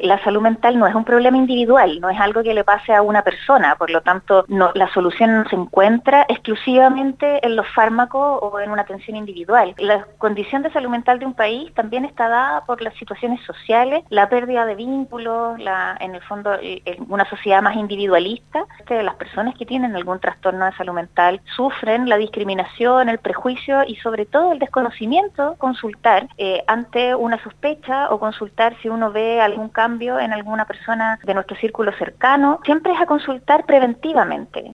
la salud mental no es un problema individual, no es algo que le pase a una persona, por lo tanto la solución no se encuentra exclusivamente en los fármacos o en una atención individual. La condición de salud mental de un país también está dada por las situaciones sociales, la pérdida de vínculos, en el fondo en una sociedad más individualista. Las personas que tienen algún trastorno de salud mental sufren la discriminación, el prejuicio y sobre todo el desconocimiento. Consultar ante una sospecha o consultar si uno ve algún cambio en alguna persona de nuestro círculo cercano, siempre es a consultar preventivamente.